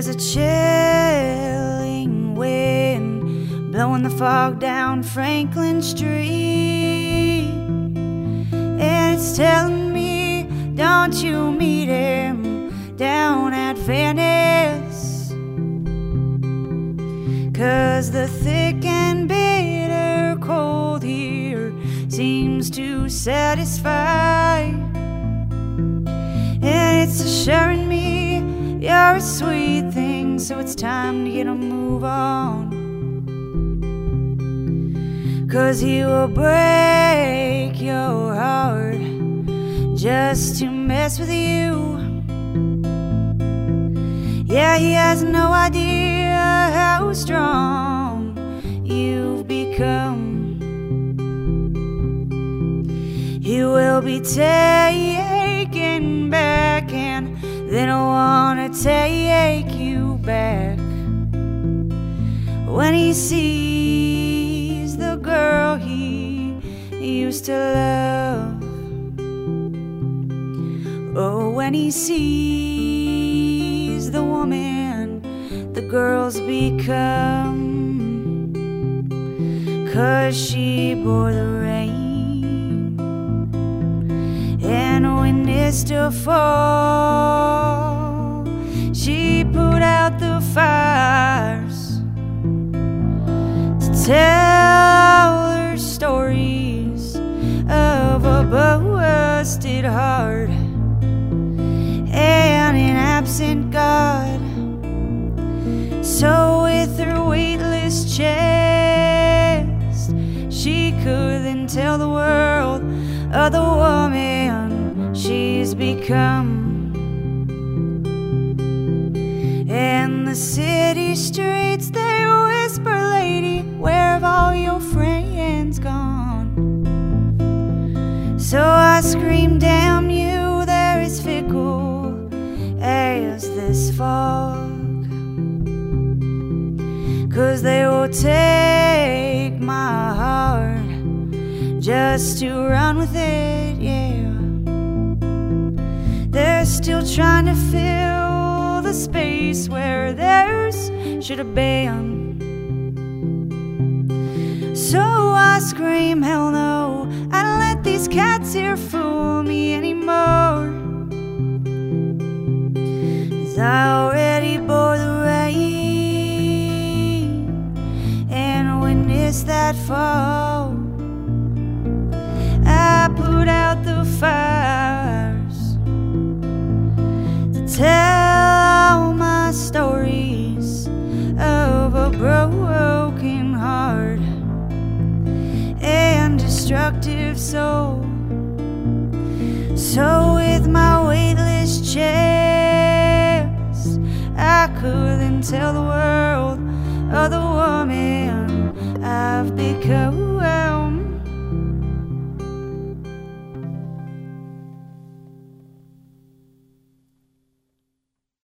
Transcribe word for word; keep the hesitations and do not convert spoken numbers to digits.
There's a chilling wind blowing the fog down Franklin Street, and it's telling me, don't you meet him down at Venice, 'cause the thick and bitter cold here seems to satisfy, and it's assuring me you're a sweet thing, so it's time to get a move on, 'cause he will break your heart just to mess with you. Yeah, he has no idea how strong you've become. He will be taken back, and then I wanna take you back when he sees the girl he used to love. Oh, when he sees the woman the girls become, 'cause she bore the rain and witnessed her fall. She put out the fires to tell her stories of a busted heart and an absent God. So with her weightless chest, she could then tell the world of the woman she's become. And the city streets, they whisper, lady, where have all your friends gone? So I scream, damn you, they're as fickle as this fog, 'cause they will take my heart just to run with it, yeah. They're still trying to fill the space where theirs should have been. So I scream, hell no, I don't let these cats here fool me anymore, 'cause I already bore the rain and witnessed that fall. I put out the fires to tell my stories of a broken heart and destructive soul. So with my weightless chest, I could then tell the world of the woman